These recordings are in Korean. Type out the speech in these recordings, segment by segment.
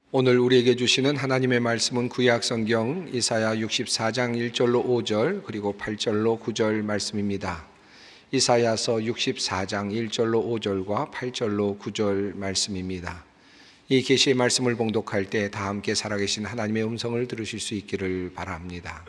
오늘 우리에게 주시는 하나님의 말씀은 구약 성경 이사야 64장 1절로 5절 그리고 8절로 9절 말씀입니다. 이사야서 64장 1절로 5절과 8절로 9절 말씀입니다. 이 계시의 말씀을 봉독할 때 다 함께 살아계신 하나님의 음성을 들으실 수 있기를 바랍니다.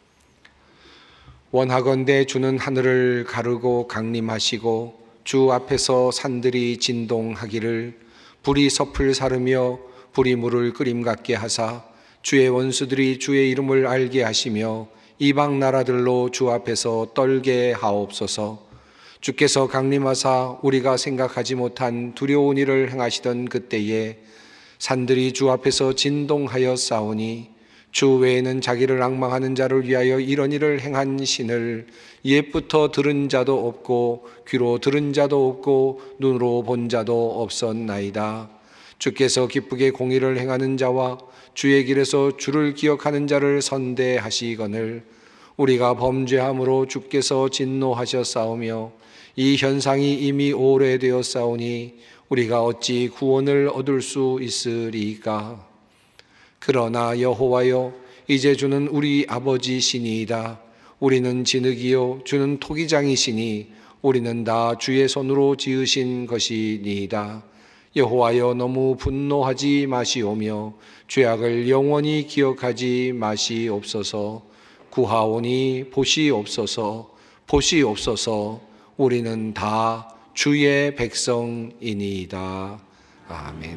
원하건대 주는 하늘을 가르고 강림하시고 주 앞에서 산들이 진동하기를 불이 섭을 사르며 불이 물을 끓임 같게 하사 주의 원수들이 주의 이름을 알게 하시며 이방 나라들로 주 앞에서 떨게 하옵소서. 주께서 강림하사 우리가 생각하지 못한 두려운 일을 행하시던 그때에 산들이 주 앞에서 진동하여 싸우니 주 외에는 자기를 앙망하는 자를 위하여 이런 일을 행한 신을 옛부터 들은 자도 없고 귀로 들은 자도 없고 눈으로 본 자도 없었나이다. 주께서 기쁘게 공의를 행하는 자와 주의 길에서 주를 기억하는 자를 선대하시거늘 우리가 범죄함으로 주께서 진노하셨사오며 이 현상이 이미 오래되었사오니 우리가 어찌 구원을 얻을 수 있으리까? 그러나 여호와여, 이제 주는 우리 아버지시니이다. 우리는 진흙이요 주는 토기장이시니 우리는 다 주의 손으로 지으신 것이니이다. 여호와여, 너무 분노하지 마시오며 죄악을 영원히 기억하지 마시옵소서. 구하오니 보시옵소서. 보시옵소서. 우리는 다 주의 백성이니이다. 아멘.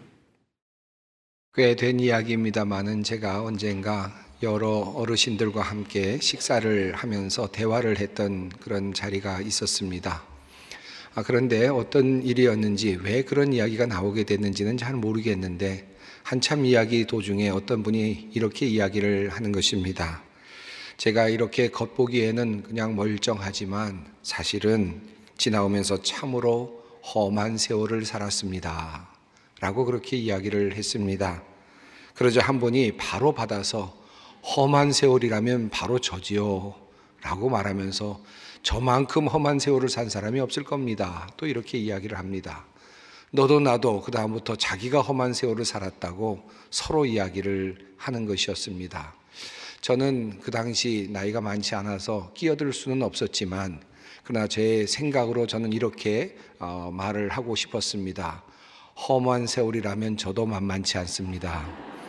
꽤 된 이야기입니다마는 제가 언젠가 여러 어르신들과 함께 식사를 하면서 대화를 했던 그런 자리가 있었습니다. 그런데 어떤 일이었는지 왜 그런 이야기가 나오게 됐는지는 잘 모르겠는데 한참 이야기 도중에 어떤 분이 이렇게 이야기를 하는 것입니다. 제가 이렇게 겉보기에는 그냥 멀쩡하지만 사실은 지나오면서 참으로 험한 세월을 살았습니다 라고 그렇게 이야기를 했습니다. 그러자 한 분이 바로 받아서 험한 세월이라면 바로 저지요 라고 말하면서 저만큼 험한 세월을 산 사람이 없을 겁니다. 또 이렇게 이야기를 합니다. 너도 나도 그 다음부터 자기가 험한 세월을 살았다고 서로 이야기를 하는 것이었습니다. 저는 그 당시 나이가 많지 않아서 끼어들 수는 없었지만 그러나 제 생각으로 저는 이렇게 말을 하고 싶었습니다. 험한 세월이라면 저도 만만치 않습니다.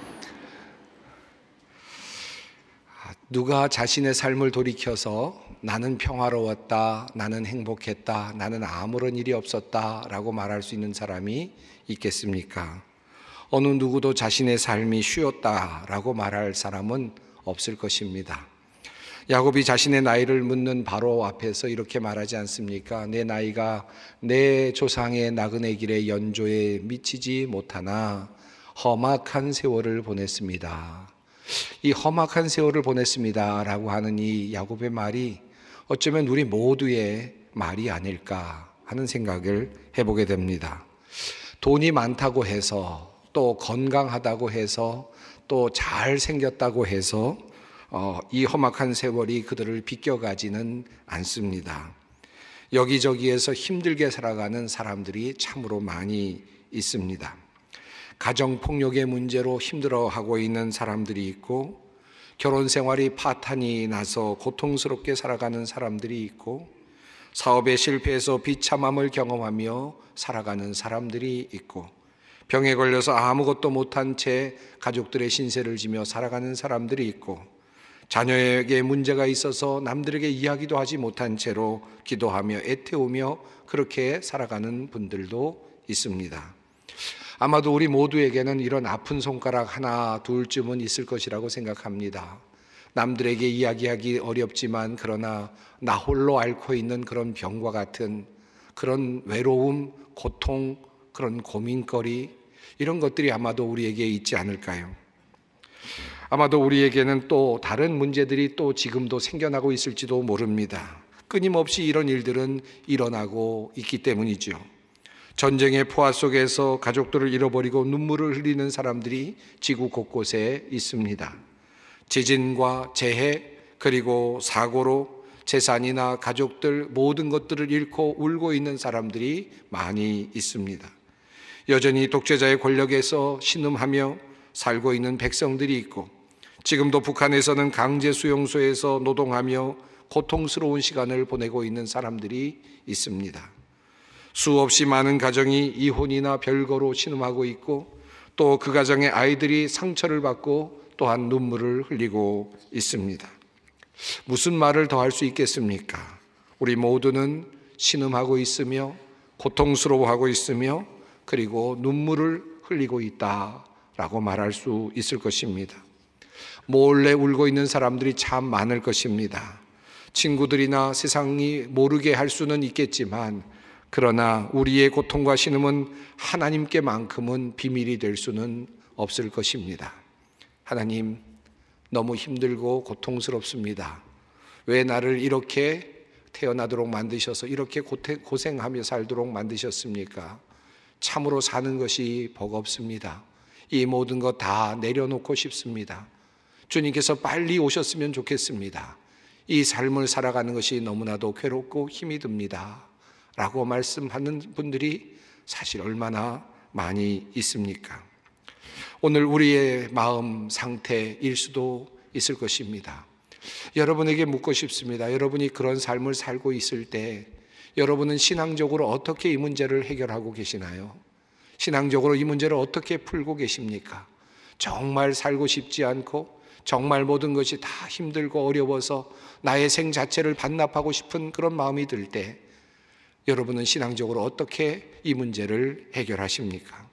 누가 자신의 삶을 돌이켜서 나는 평화로웠다, 나는 행복했다, 나는 아무런 일이 없었다 라고 말할 수 있는 사람이 있겠습니까? 어느 누구도 자신의 삶이 쉬웠다 라고 말할 사람은 없을 것입니다. 야곱이 자신의 나이를 묻는 바로 앞에서 이렇게 말하지 않습니까? 내 나이가 내 조상의 나그네 길의 연조에 미치지 못하나 험악한 세월을 보냈습니다. 이 험악한 세월을 보냈습니다 라고 하는 이 야곱의 말이 어쩌면 우리 모두의 말이 아닐까 하는 생각을 해보게 됩니다. 돈이 많다고 해서 또 건강하다고 해서 또 잘생겼다고 해서 이 험악한 세월이 그들을 비껴가지는 않습니다. 여기저기에서 힘들게 살아가는 사람들이 참으로 많이 있습니다. 가정폭력의 문제로 힘들어하고 있는 사람들이 있고 결혼 생활이 파탄이 나서 고통스럽게 살아가는 사람들이 있고 사업에 실패해서 비참함을 경험하며 살아가는 사람들이 있고 병에 걸려서 아무것도 못한 채 가족들의 신세를 지며 살아가는 사람들이 있고 자녀에게 문제가 있어서 남들에게 이야기도 하지 못한 채로 기도하며 애태우며 그렇게 살아가는 분들도 있습니다. 아마도 우리 모두에게는 이런 아픈 손가락 하나 둘쯤은 있을 것이라고 생각합니다. 남들에게 이야기하기 어렵지만 그러나 나 홀로 앓고 있는 그런 병과 같은 그런 외로움, 고통, 그런 고민거리 이런 것들이 아마도 우리에게 있지 않을까요? 아마도 우리에게는 또 다른 문제들이 또 지금도 생겨나고 있을지도 모릅니다. 끊임없이 이런 일들은 일어나고 있기 때문이죠. 전쟁의 포화 속에서 가족들을 잃어버리고 눈물을 흘리는 사람들이 지구 곳곳에 있습니다. 지진과 재해 그리고 사고로 재산이나 가족들 모든 것들을 잃고 울고 있는 사람들이 많이 있습니다. 여전히 독재자의 권력에서 신음하며 살고 있는 백성들이 있고, 지금도 북한에서는 강제 수용소에서 노동하며 고통스러운 시간을 보내고 있는 사람들이 있습니다. 수없이 많은 가정이 이혼이나 별거로 신음하고 있고, 또 그 가정의 아이들이 상처를 받고 또한 눈물을 흘리고 있습니다. 무슨 말을 더 할 수 있겠습니까? 우리 모두는 신음하고 있으며 고통스러워하고 있으며 그리고 눈물을 흘리고 있다라고 말할 수 있을 것입니다. 몰래 울고 있는 사람들이 참 많을 것입니다. 친구들이나 세상이 모르게 할 수는 있겠지만, 그러나 우리의 고통과 신음은 하나님께만큼은 비밀이 될 수는 없을 것입니다. 하나님, 너무 힘들고 고통스럽습니다. 왜 나를 이렇게 태어나도록 만드셔서 이렇게 고생하며 살도록 만드셨습니까? 참으로 사는 것이 버겁습니다. 이 모든 것 다 내려놓고 싶습니다. 주님께서 빨리 오셨으면 좋겠습니다. 이 삶을 살아가는 것이 너무나도 괴롭고 힘이 듭니다 라고 말씀하는 분들이 사실 얼마나 많이 있습니까? 오늘 우리의 마음 상태일 수도 있을 것입니다. 여러분에게 묻고 싶습니다. 여러분이 그런 삶을 살고 있을 때 여러분은 신앙적으로 어떻게 이 문제를 해결하고 계시나요? 신앙적으로 이 문제를 어떻게 풀고 계십니까? 정말 살고 싶지 않고 정말 모든 것이 다 힘들고 어려워서 나의 생 자체를 반납하고 싶은 그런 마음이 들 때 여러분은 신앙적으로 어떻게 이 문제를 해결하십니까?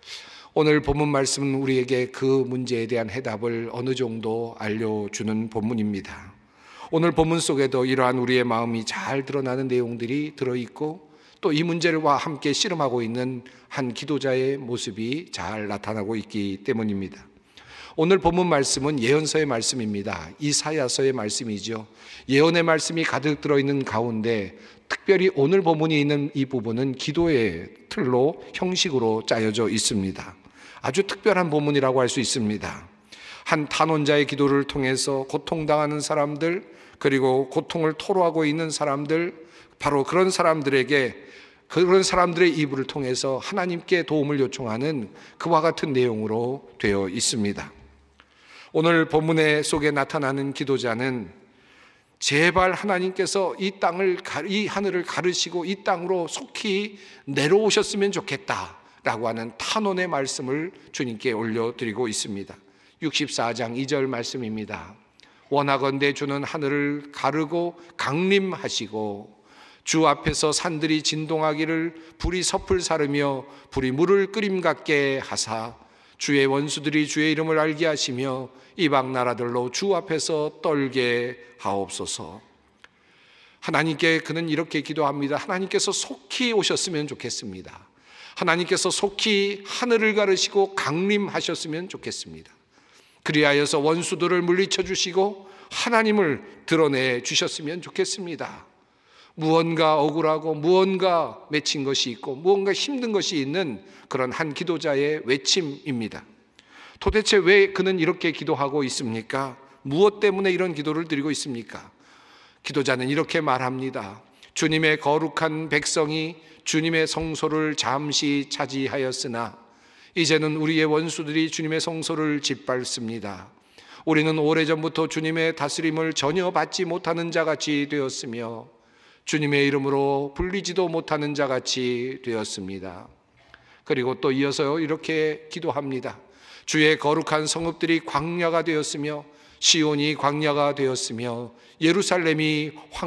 오늘 본문 말씀은 우리에게 그 문제에 대한 해답을 어느 정도 알려주는 본문입니다. 오늘 본문 속에도 이러한 우리의 마음이 잘 드러나는 내용들이 들어있고, 또 이 문제와 함께 씨름하고 있는 한 기도자의 모습이 잘 나타나고 있기 때문입니다. 오늘 본문 말씀은 예언서의 말씀입니다. 이사야서의 말씀이죠. 예언의 말씀이 가득 들어있는 가운데 특별히 오늘 본문이 있는 이 부분은 기도의 틀로 형식으로 짜여져 있습니다. 아주 특별한 본문이라고 할 수 있습니다. 한 탄원자의 기도를 통해서 고통당하는 사람들, 그리고 고통을 토로하고 있는 사람들, 바로 그런 사람들에게, 그런 사람들의 이불을 통해서 하나님께 도움을 요청하는 그와 같은 내용으로 되어 있습니다. 오늘 본문 속에 나타나는 기도자는 제발 하나님께서 이 하늘을 가르시고 이 땅으로 속히 내려오셨으면 좋겠다라고 하는 탄원의 말씀을 주님께 올려드리고 있습니다. 64장 2절 말씀입니다. 원하건대 주는 하늘을 가르고 강림하시고 주 앞에서 산들이 진동하기를 불이 섭을 사르며 불이 물을 끓임 같게 하사 주의 원수들이 주의 이름을 알게 하시며 이방 나라들로 주 앞에서 떨게 하옵소서. 하나님께 그는 이렇게 기도합니다. 하나님께서 속히 오셨으면 좋겠습니다. 하나님께서 속히 하늘을 가르시고 강림하셨으면 좋겠습니다. 그리하여서 원수들을 물리쳐 주시고 하나님을 드러내 주셨으면 좋겠습니다. 무언가 억울하고 무언가 맺힌 것이 있고 무언가 힘든 것이 있는 그런 한 기도자의 외침입니다. 도대체 왜 그는 이렇게 기도하고 있습니까? 무엇 때문에 이런 기도를 드리고 있습니까? 기도자는 이렇게 말합니다. 주님의 거룩한 백성이 주님의 성소를 잠시 차지하였으나 이제는 우리의 원수들이 주님의 성소를 짓밟습니다. 우리는 오래전부터 주님의 다스림을 전혀 받지 못하는 자같이 되었으며 주님의 이름으로 불리지도 못하는 자같이 되었습니다. 그리고 또 이어서 이렇게 기도합니다. 주의 거룩한 성읍들이 광야가 되었으며 시온이 광야가 되었으며 예루살렘이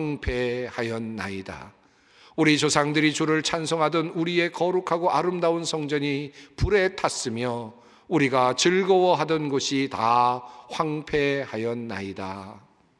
황폐하였나이다. 우리 조상들이 주를 찬송하던 우리의 거룩하고 아름다운 성전이 불에 탔으며 우리가 즐거워하던 곳이 다 황폐하였나이다.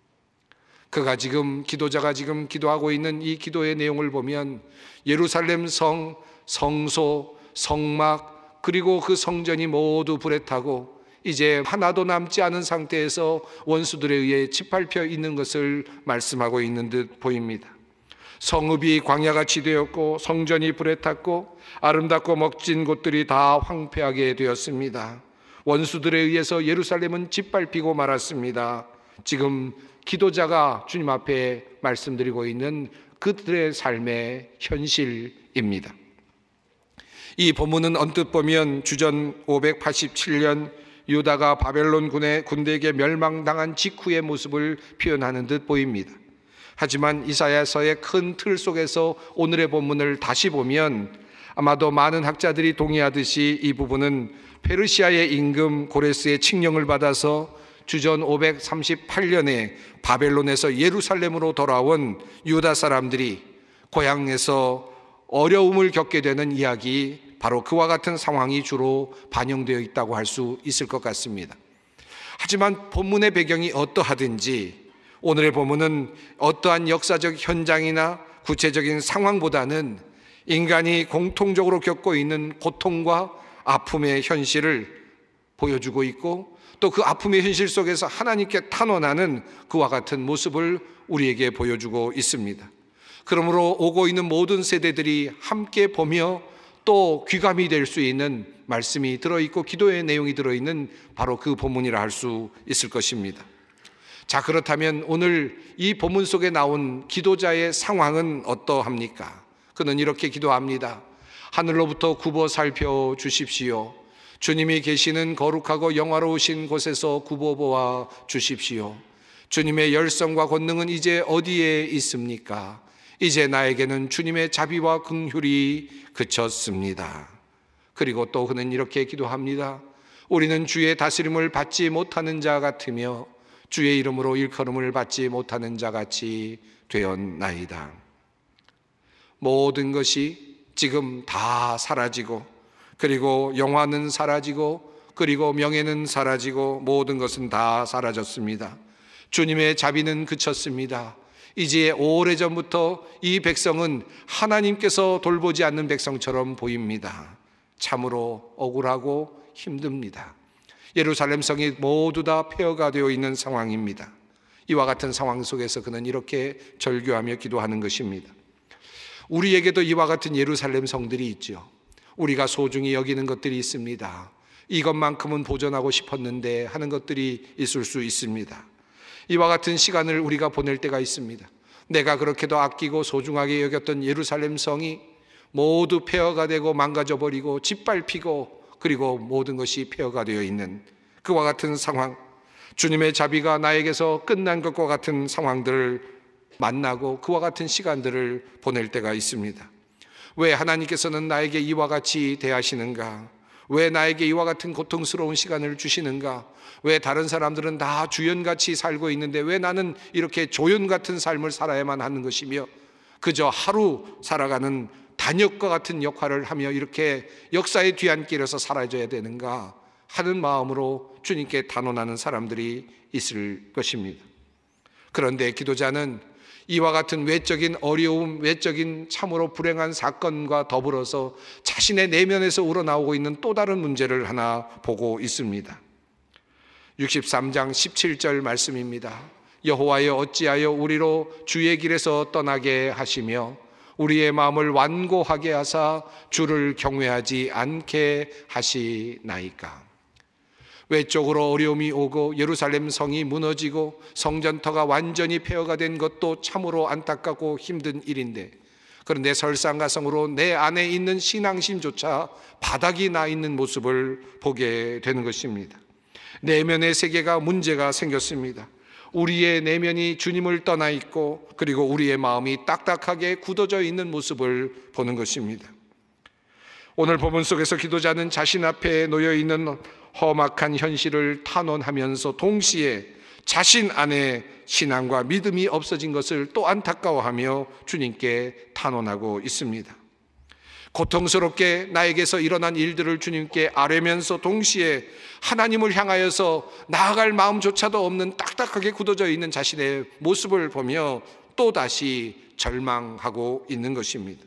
기도자가 지금 기도하고 있는 이 기도의 내용을 보면 예루살렘 성, 성소, 성막, 그리고 그 성전이 모두 불에 타고 이제 하나도 남지 않은 상태에서 원수들에 의해 짓밟혀 있는 것을 말씀하고 있는 듯 보입니다. 성읍이 광야같이 되었고 성전이 불에 탔고 아름답고 멋진 곳들이 다 황폐하게 되었습니다. 원수들에 의해서 예루살렘은 짓밟히고 말았습니다. 지금 기도자가 주님 앞에 말씀드리고 있는 그들의 삶의 현실입니다. 이 본문은 언뜻 보면 주전 587년 유다가 바벨론 군대에게 멸망당한 직후의 모습을 표현하는 듯 보입니다. 하지만 이사야서의 큰 틀 속에서 오늘의 본문을 다시 보면 아마도 많은 학자들이 동의하듯이 이 부분은 페르시아의 임금 고레스의 칙령을 받아서 주전 538년에 바벨론에서 예루살렘으로 돌아온 유다 사람들이 고향에서 어려움을 겪게 되는 이야기, 바로 그와 같은 상황이 주로 반영되어 있다고 할 수 있을 것 같습니다. 하지만 본문의 배경이 어떠하든지 오늘의 본문은 어떠한 역사적 현장이나 구체적인 상황보다는 인간이 공통적으로 겪고 있는 고통과 아픔의 현실을 보여주고 있고, 또 그 아픔의 현실 속에서 하나님께 탄원하는 그와 같은 모습을 우리에게 보여주고 있습니다. 그러므로 오고 있는 모든 세대들이 함께 보며 또 귀감이 될 수 있는 말씀이 들어있고 기도의 내용이 들어있는 바로 그 본문이라 할 수 있을 것입니다. 자, 그렇다면 오늘 이 본문 속에 나온 기도자의 상황은 어떠합니까? 그는 이렇게 기도합니다. 하늘로부터 굽어 살펴 주십시오. 주님이 계시는 거룩하고 영화로우신 곳에서 굽어 보아 주십시오. 주님의 열성과 권능은 이제 어디에 있습니까? 이제 나에게는 주님의 자비와 긍휼이 그쳤습니다. 그리고 또 그는 이렇게 기도합니다. 우리는 주의 다스림을 받지 못하는 자 같으며 주의 이름으로 일컬음을 받지 못하는 자 같이 되었나이다. 모든 것이 지금 다 사라지고, 그리고 영화는 사라지고, 그리고 명예는 사라지고, 모든 것은 다 사라졌습니다. 주님의 자비는 그쳤습니다. 이제 오래전부터 이 백성은 하나님께서 돌보지 않는 백성처럼 보입니다. 참으로 억울하고 힘듭니다. 예루살렘 성이 모두 다 폐허가 되어 있는 상황입니다. 이와 같은 상황 속에서 그는 이렇게 절규하며 기도하는 것입니다. 우리에게도 이와 같은 예루살렘 성들이 있죠. 우리가 소중히 여기는 것들이 있습니다. 이것만큼은 보존하고 싶었는데 하는 것들이 있을 수 있습니다. 이와 같은 시간을 우리가 보낼 때가 있습니다. 내가 그렇게도 아끼고 소중하게 여겼던 예루살렘 성이 모두 폐허가 되고 망가져 버리고 짓밟히고, 그리고 모든 것이 폐허가 되어 있는 그와 같은 상황, 주님의 자비가 나에게서 끝난 것과 같은 상황들을 만나고 그와 같은 시간들을 보낼 때가 있습니다. 왜 하나님께서는 나에게 이와 같이 대하시는가? 왜 나에게 이와 같은 고통스러운 시간을 주시는가? 왜 다른 사람들은 다 주연같이 살고 있는데 왜 나는 이렇게 조연 같은 삶을 살아야만 하는 것이며, 그저 하루 살아가는 단역과 같은 역할을 하며 이렇게 역사의 뒤안길에서 사라져야 되는가 하는 마음으로 주님께 단언하는 사람들이 있을 것입니다. 그런데 기도자는 이와 같은 외적인 어려움, 외적인 참으로 불행한 사건과 더불어서 자신의 내면에서 우러나오고 있는 또 다른 문제를 하나 보고 있습니다. 63장 17절 말씀입니다. 여호와여, 어찌하여 우리로 주의 길에서 떠나게 하시며 우리의 마음을 완고하게 하사 주를 경외하지 않게 하시나이까. 외적으로 어려움이 오고 예루살렘 성이 무너지고 성전터가 완전히 폐허가 된 것도 참으로 안타깝고 힘든 일인데, 그런데 설상가성으로 내 안에 있는 신앙심조차 바닥이 나 있는 모습을 보게 되는 것입니다. 내면의 세계가 문제가 생겼습니다. 우리의 내면이 주님을 떠나 있고, 그리고 우리의 마음이 딱딱하게 굳어져 있는 모습을 보는 것입니다. 오늘 본문 속에서 기도자는 자신 앞에 놓여 있는 험악한 현실을 탄원하면서 동시에 자신 안에 신앙과 믿음이 없어진 것을 또 안타까워하며 주님께 탄원하고 있습니다. 고통스럽게 나에게서 일어난 일들을 주님께 아뢰면서 동시에 하나님을 향하여서 나아갈 마음조차도 없는 딱딱하게 굳어져 있는 자신의 모습을 보며 또다시 절망하고 있는 것입니다.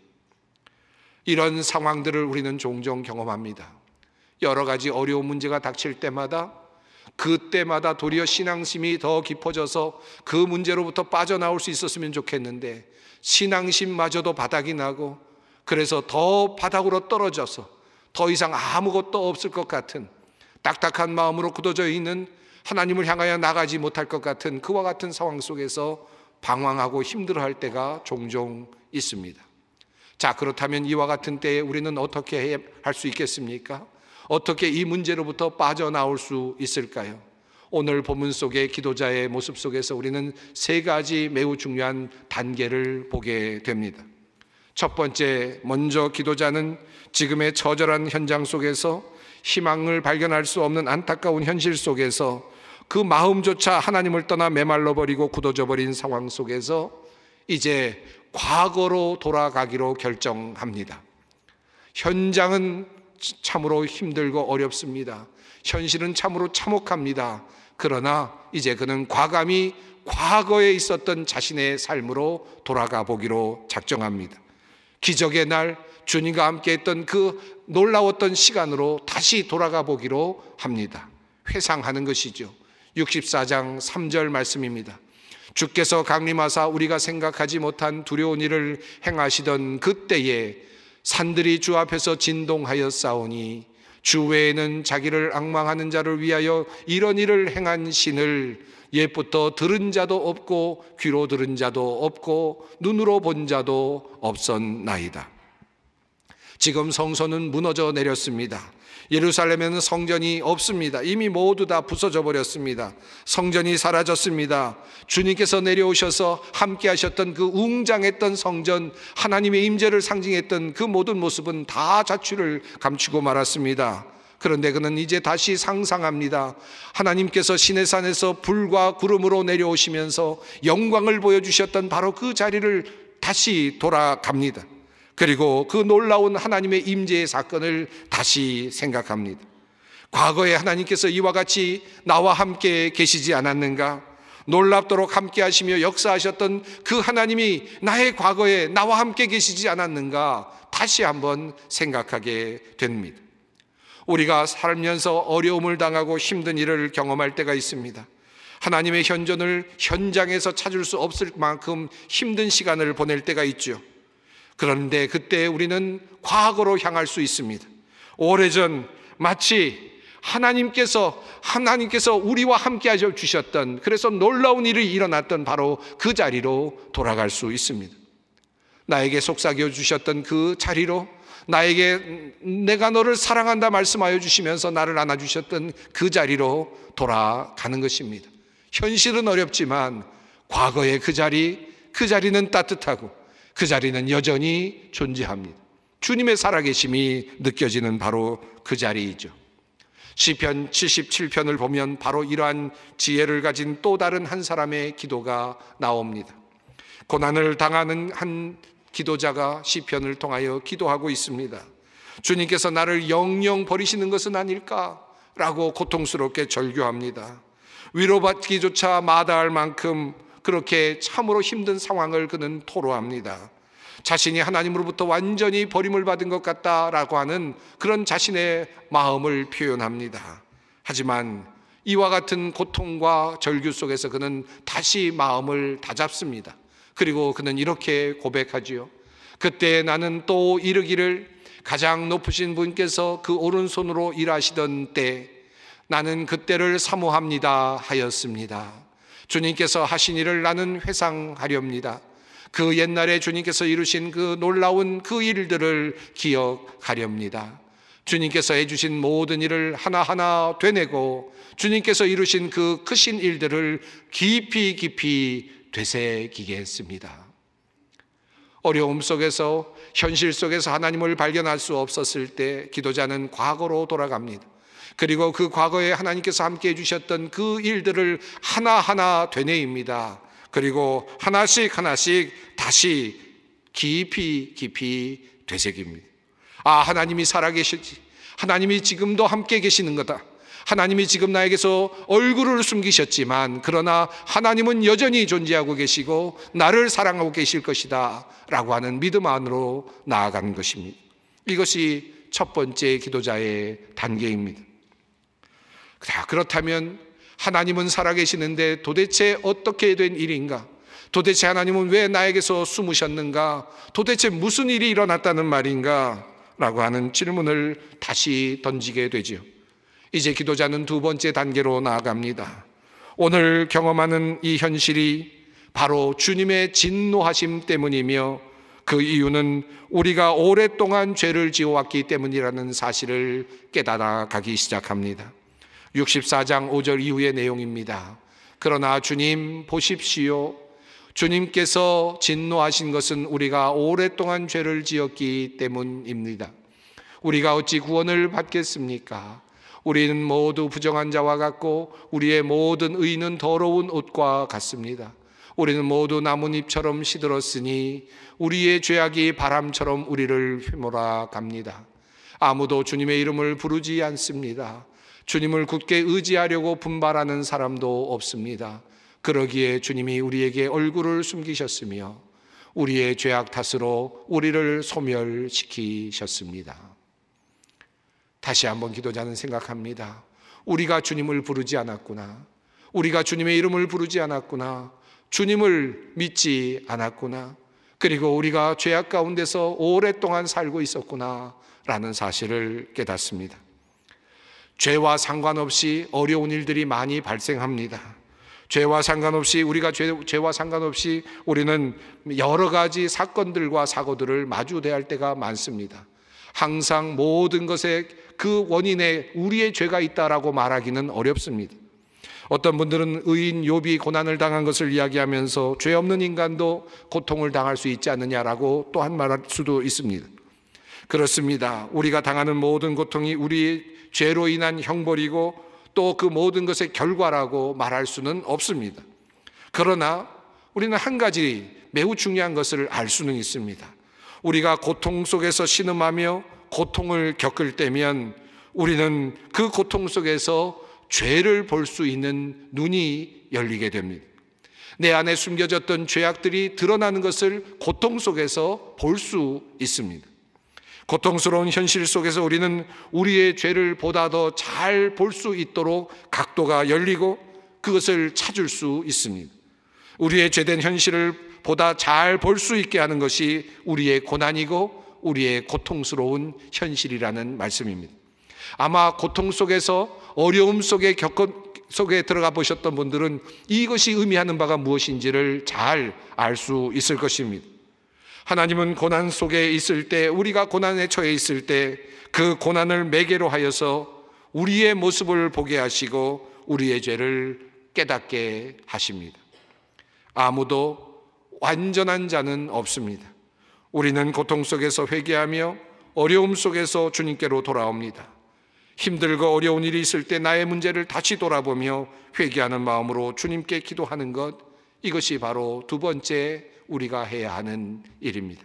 이런 상황들을 우리는 종종 경험합니다. 여러 가지 어려운 문제가 닥칠 때마다 그때마다 도리어 신앙심이 더 깊어져서 그 문제로부터 빠져나올 수 있었으면 좋겠는데, 신앙심마저도 바닥이 나고 그래서 더 바닥으로 떨어져서 더 이상 아무것도 없을 것 같은 딱딱한 마음으로 굳어져 있는, 하나님을 향하여 나가지 못할 것 같은 그와 같은 상황 속에서 방황하고 힘들어할 때가 종종 있습니다. 자, 그렇다면 이와 같은 때에 우리는 어떻게 할 수 있겠습니까? 어떻게 이 문제로부터 빠져나올 수 있을까요? 오늘 본문 속의 기도자의 모습 속에서 우리는 세 가지 매우 중요한 단계를 보게 됩니다. 첫 번째, 먼저 기도자는 지금의 처절한 현장 속에서 희망을 발견할 수 없는 안타까운 현실 속에서 그 마음조차 하나님을 떠나 메말라 버리고 굳어져 버린 상황 속에서 이제 과거로 돌아가기로 결정합니다. 현장은 참으로 힘들고 어렵습니다. 현실은 참으로 참혹합니다. 그러나 이제 그는 과감히 과거에 있었던 자신의 삶으로 돌아가 보기로 작정합니다. 기적의 날 주님과 함께 했던 그 놀라웠던 시간으로 다시 돌아가 보기로 합니다. 회상하는 것이죠. 64장 3절 말씀입니다. 주께서 강림하사 우리가 생각하지 못한 두려운 일을 행하시던 그때에 산들이 주 앞에서 진동하여 싸우니 주 외에는 자기를 앙망하는 자를 위하여 이런 일을 행한 신을 옛부터 들은 자도 없고 귀로 들은 자도 없고 눈으로 본 자도 없었나이다. 지금 성소는 무너져 내렸습니다. 예루살렘에는 성전이 없습니다. 이미 모두 다 부서져 버렸습니다. 성전이 사라졌습니다. 주님께서 내려오셔서 함께 하셨던 그 웅장했던 성전, 하나님의 임재를 상징했던 그 모든 모습은 다 자취를 감추고 말았습니다. 그런데 그는 이제 다시 상상합니다. 하나님께서 시내산에서 불과 구름으로 내려오시면서 영광을 보여주셨던 바로 그 자리를 다시 돌아갑니다. 그리고 그 놀라운 하나님의 임재의 사건을 다시 생각합니다. 과거에 하나님께서 이와 같이 나와 함께 계시지 않았는가? 놀랍도록 함께 하시며 역사하셨던 그 하나님이 나의 과거에 나와 함께 계시지 않았는가? 다시 한번 생각하게 됩니다. 우리가 살면서 어려움을 당하고 힘든 일을 경험할 때가 있습니다. 하나님의 현존을 현장에서 찾을 수 없을 만큼 힘든 시간을 보낼 때가 있죠. 그런데 그때 우리는 과거로 향할 수 있습니다. 오래전 마치 하나님께서 우리와 함께 하셔 주셨던, 그래서 놀라운 일이 일어났던 바로 그 자리로 돌아갈 수 있습니다. 나에게 속삭여 주셨던 그 자리로, 나에게 내가 너를 사랑한다 말씀하여 주시면서 나를 안아주셨던 그 자리로 돌아가는 것입니다. 현실은 어렵지만 과거의 그 자리는 따뜻하고 그 자리는 여전히 존재합니다. 주님의 살아계심이 느껴지는 바로 그 자리이죠. 시편 77편을 보면 바로 이러한 지혜를 가진 또 다른 한 사람의 기도가 나옵니다. 고난을 당하는 한 기도자가 시편을 통하여 기도하고 있습니다. 주님께서 나를 영영 버리시는 것은 아닐까라고 고통스럽게 절규합니다. 위로받기조차 마다할 만큼 그렇게 참으로 힘든 상황을 그는 토로합니다. 자신이 하나님으로부터 완전히 버림을 받은 것 같다라고 하는 그런 자신의 마음을 표현합니다. 하지만 이와 같은 고통과 절규 속에서 그는 다시 마음을 다잡습니다. 그리고 그는 이렇게 고백하지요. 그때 나는 또 이르기를 가장 높으신 분께서 그 오른손으로 일하시던 때 나는 그때를 사모합니다 하였습니다. 주님께서 하신 일을 나는 회상하렵니다. 그 옛날에 주님께서 이루신 그 놀라운 그 일들을 기억하렵니다. 주님께서 해주신 모든 일을 하나하나 되뇌고 주님께서 이루신 그 크신 일들을 깊이 되새기겠습니다. 어려움 속에서, 현실 속에서 하나님을 발견할 수 없었을 때 기도자는 과거로 돌아갑니다. 그리고 그 과거에 하나님께서 함께 해주셨던 그 일들을 하나하나 되뇌입니다. 그리고 하나씩 다시 깊이 되새깁니다. 하나님이 살아계실지, 하나님이 지금도 함께 계시는 거다. 하나님이 지금 나에게서 얼굴을 숨기셨지만 그러나 하나님은 여전히 존재하고 계시고 나를 사랑하고 계실 것이다 라고 하는 믿음 안으로 나아가는 것입니다. 이것이 첫 번째 기도자의 단계입니다. 자, 그렇다면 하나님은 살아계시는데 도대체 어떻게 된 일인가? 도대체 하나님은 왜 나에게서 숨으셨는가? 도대체 무슨 일이 일어났다는 말인가? 라고 하는 질문을 다시 던지게 되지요. 이제 기도자는 두 번째 단계로 나아갑니다. 오늘 경험하는 이 현실이 바로 주님의 진노하심 때문이며 그 이유는 우리가 오랫동안 죄를 지어왔기 때문이라는 사실을 깨달아 가기 시작합니다. 64장 5절 이후의 내용입니다. 그러나 주님 보십시오. 주님께서 진노하신 것은 우리가 오랫동안 죄를 지었기 때문입니다. 우리가 어찌 구원을 받겠습니까? 우리는 모두 부정한 자와 같고 우리의 모든 의는 더러운 옷과 같습니다. 우리는 모두 나뭇잎처럼 시들었으니 우리의 죄악이 바람처럼 우리를 휘몰아 갑니다. 아무도 주님의 이름을 부르지 않습니다. 주님을 굳게 의지하려고 분발하는 사람도 없습니다. 그러기에 주님이 우리에게 얼굴을 숨기셨으며 우리의 죄악 탓으로 우리를 소멸시키셨습니다. 다시 한번 기도자는 생각합니다. 우리가 주님을 부르지 않았구나. 우리가 주님의 이름을 부르지 않았구나. 주님을 믿지 않았구나. 그리고 우리가 죄악 가운데서 오랫동안 살고 있었구나 라는 사실을 깨닫습니다. 죄와 상관없이 어려운 일들이 많이 발생합니다. 죄와 상관없이 죄와 상관없이 우리는 여러 가지 사건들과 사고들을 마주대할 때가 많습니다. 항상 모든 것에 그 원인에 우리의 죄가 있다라고 말하기는 어렵습니다. 어떤 분들은 의인 욥이 고난을 당한 것을 이야기하면서 죄 없는 인간도 고통을 당할 수 있지 않느냐라고 또한 말할 수도 있습니다. 그렇습니다. 우리가 당하는 모든 고통이 우리의 죄로 인한 형벌이고 또 그 모든 것의 결과라고 말할 수는 없습니다. 그러나 우리는 한 가지 매우 중요한 것을 알 수는 있습니다. 우리가 고통 속에서 신음하며 고통을 겪을 때면 우리는 그 고통 속에서 죄를 볼 수 있는 눈이 열리게 됩니다. 내 안에 숨겨졌던 죄악들이 드러나는 것을 고통 속에서 볼 수 있습니다. 고통스러운 현실 속에서 우리는 우리의 죄를 보다 더 잘 볼 수 있도록 각도가 열리고 그것을 찾을 수 있습니다. 우리의 죄된 현실을 보다 잘 볼 수 있게 하는 것이 우리의 고난이고 우리의 고통스러운 현실이라는 말씀입니다. 아마 고통 속에서 어려움 속에 들어가 보셨던 분들은 이것이 의미하는 바가 무엇인지를 잘 알 수 있을 것입니다. 하나님은 고난 속에 있을 때, 우리가 고난에 처해 있을 때 그 고난을 매개로 하여서 우리의 모습을 보게 하시고 우리의 죄를 깨닫게 하십니다. 아무도 완전한 자는 없습니다. 우리는 고통 속에서 회개하며 어려움 속에서 주님께로 돌아옵니다. 힘들고 어려운 일이 있을 때 나의 문제를 다시 돌아보며 회개하는 마음으로 주님께 기도하는 것, 이것이 바로 두 번째 우리가 해야 하는 일입니다.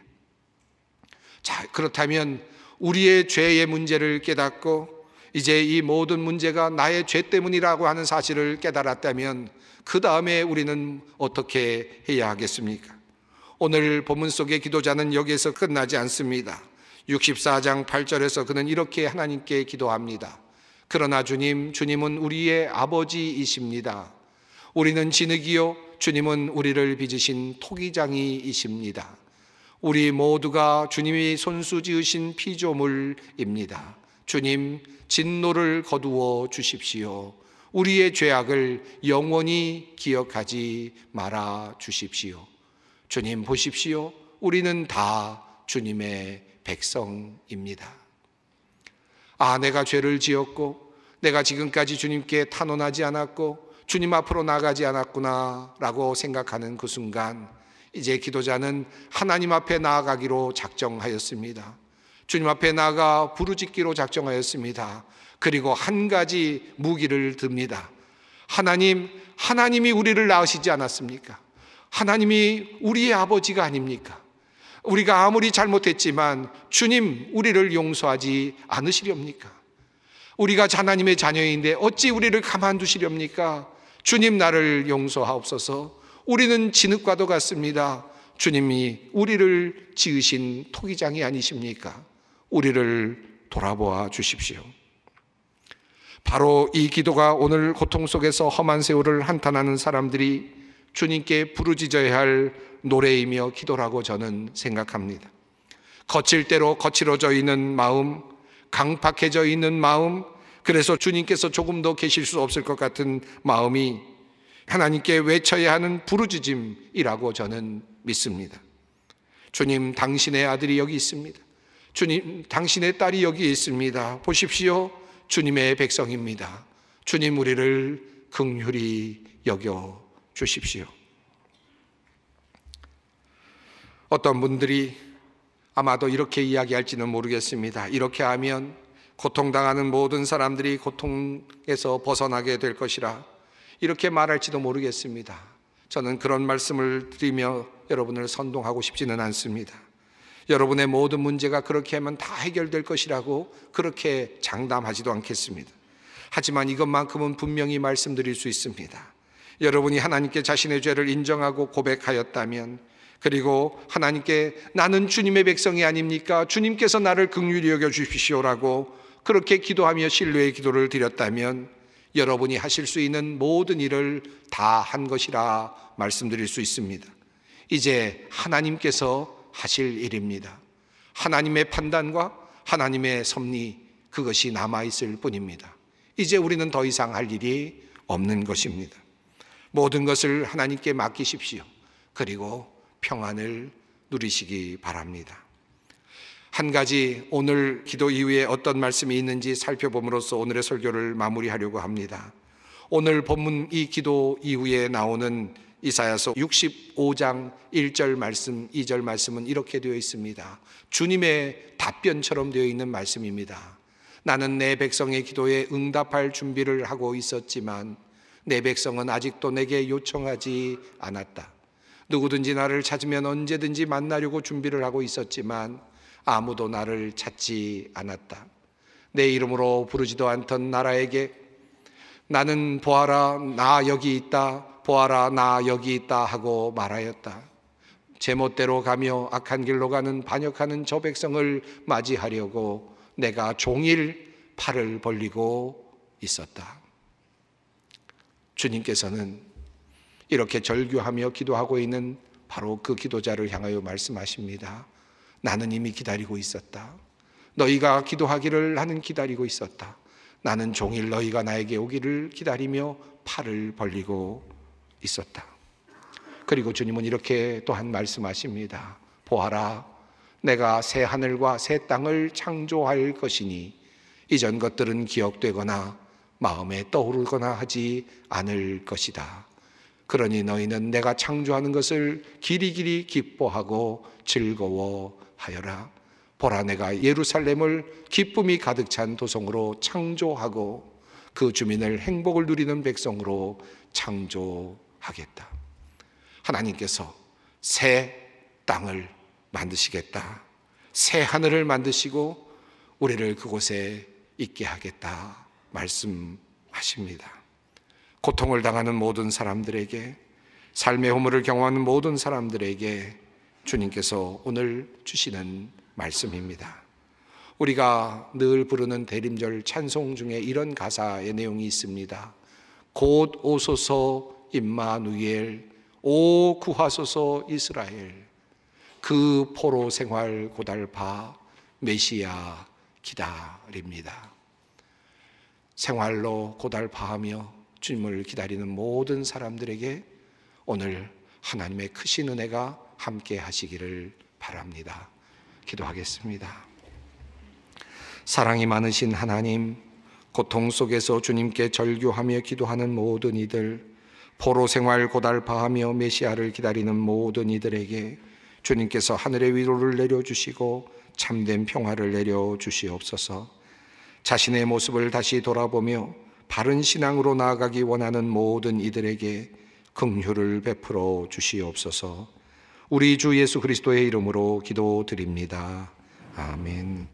자, 그렇다면 우리의 죄의 문제를 깨닫고 이제 이 모든 문제가 나의 죄 때문이라고 하는 사실을 깨달았다면 그 다음에 우리는 어떻게 해야 하겠습니까? 오늘 본문 속의 기도자는 여기에서 끝나지 않습니다. 64장 8절에서 그는 이렇게 하나님께 기도합니다. 그러나 주님은 우리의 아버지이십니다. 우리는 진흙이요 주님은 우리를 빚으신 토기장이이십니다. 우리 모두가 주님이 손수 지으신 피조물입니다. 주님, 진노를 거두어 주십시오. 우리의 죄악을 영원히 기억하지 말아 주십시오. 주님 보십시오. 우리는 다 주님의 백성입니다. 아, 내가 죄를 지었고 내가 지금까지 주님께 탄원하지 않았고 주님 앞으로 나가지 않았구나 라고 생각하는 그 순간 이제 기도자는 하나님 앞에 나아가기로 작정하였습니다. 주님 앞에 나아가 부르짖기로 작정하였습니다. 그리고 한 가지 무기를 듭니다. 하나님이 우리를 낳으시지 않았습니까? 하나님이 우리의 아버지가 아닙니까? 우리가 아무리 잘못했지만 주님 우리를 용서하지 않으시렵니까? 우리가 하나님의 자녀인데 어찌 우리를 가만두시렵니까? 주님 나를 용서하옵소서. 우리는 진흙과도 같습니다. 주님이 우리를 지으신 토기장이 아니십니까? 우리를 돌아보아 주십시오. 바로 이 기도가 오늘 고통 속에서 험한 세월을 한탄하는 사람들이 주님께 부르짖어야 할 노래이며 기도라고 저는 생각합니다. 거칠 대로 거칠어져 있는 마음, 강팍해져 있는 마음, 그래서 주님께서 조금 더 계실 수 없을 것 같은 마음이 하나님께 외쳐야 하는 부르짖음이라고 저는 믿습니다. 주님, 당신의 아들이 여기 있습니다. 주님, 당신의 딸이 여기 있습니다. 보십시오. 주님의 백성입니다. 주님, 우리를 긍휼히 여겨 주십시오. 어떤 분들이 아마도 이렇게 이야기할지는 모르겠습니다. 이렇게 하면 고통당하는 모든 사람들이 고통에서 벗어나게 될 것이라 이렇게 말할지도 모르겠습니다. 저는 그런 말씀을 드리며 여러분을 선동하고 싶지는 않습니다. 여러분의 모든 문제가 그렇게 하면 다 해결될 것이라고 그렇게 장담하지도 않겠습니다. 하지만 이것만큼은 분명히 말씀드릴 수 있습니다. 여러분이 하나님께 자신의 죄를 인정하고 고백하였다면, 그리고 하나님께 나는 주님의 백성이 아닙니까? 주님께서 나를 긍휼히 여겨 주십시오라고 그렇게 기도하며 신뢰의 기도를 드렸다면 여러분이 하실 수 있는 모든 일을 다 한 것이라 말씀드릴 수 있습니다. 이제 하나님께서 하실 일입니다. 하나님의 판단과 하나님의 섭리, 그것이 남아있을 뿐입니다. 이제 우리는 더 이상 할 일이 없는 것입니다. 모든 것을 하나님께 맡기십시오. 그리고 평안을 누리시기 바랍니다. 한 가지 오늘 기도 이후에 어떤 말씀이 있는지 살펴봄으로써 오늘의 설교를 마무리하려고 합니다. 오늘 본문 이 기도 이후에 나오는 이사야서 65장 1절 말씀, 2절 말씀은 이렇게 되어 있습니다. 주님의 답변처럼 되어 있는 말씀입니다. 나는 내 백성의 기도에 응답할 준비를 하고 있었지만 내 백성은 아직도 내게 요청하지 않았다. 누구든지 나를 찾으면 언제든지 만나려고 준비를 하고 있었지만 아무도 나를 찾지 않았다. 내 이름으로 부르지도 않던 나라에게 나는 보아라 나 여기 있다, 보아라 나 여기 있다 하고 말하였다. 제멋대로 가며 악한 길로 가는 반역하는 저 백성을 맞이하려고 내가 종일 팔을 벌리고 있었다. 주님께서는 이렇게 절규하며 기도하고 있는 바로 그 기도자를 향하여 말씀하십니다. 나는 이미 기다리고 있었다. 너희가 기도하기를 나는 기다리고 있었다. 나는 종일 너희가 나에게 오기를 기다리며 팔을 벌리고 있었다. 그리고 주님은 이렇게 또한 말씀하십니다. 보아라, 내가 새 하늘과 새 땅을 창조할 것이니 이전 것들은 기억되거나 마음에 떠오르거나 하지 않을 것이다. 그러니 너희는 내가 창조하는 것을 길이길이 기뻐하고 즐거워하여라. 보라, 내가 예루살렘을 기쁨이 가득 찬 도성으로 창조하고 그 주민을 행복을 누리는 백성으로 창조하겠다. 하나님께서 새 땅을 만드시겠다. 새 하늘을 만드시고 우리를 그곳에 있게 하겠다 말씀하십니다. 고통을 당하는 모든 사람들에게, 삶의 허물을 경험하는 모든 사람들에게 주님께서 오늘 주시는 말씀입니다. 우리가 늘 부르는 대림절 찬송 중에 이런 가사의 내용이 있습니다. 곧 오소서 임마누엘, 오 구하소서 이스라엘. 그 포로 생활 고달파 메시아 기다립니다. 생활로 고달파하며 주님을 기다리는 모든 사람들에게 오늘 하나님의 크신 은혜가 함께 하시기를 바랍니다. 기도하겠습니다. 사랑이 많으신 하나님, 고통 속에서 주님께 절규하며 기도하는 모든 이들, 포로 생활 고달파하며 메시아를 기다리는 모든 이들에게 주님께서 하늘의 위로를 내려주시고 참된 평화를 내려주시옵소서. 자신의 모습을 다시 돌아보며 바른 신앙으로 나아가기 원하는 모든 이들에게 긍휼을 베풀어 주시옵소서. 우리 주 예수 그리스도의 이름으로 기도드립니다. 아멘.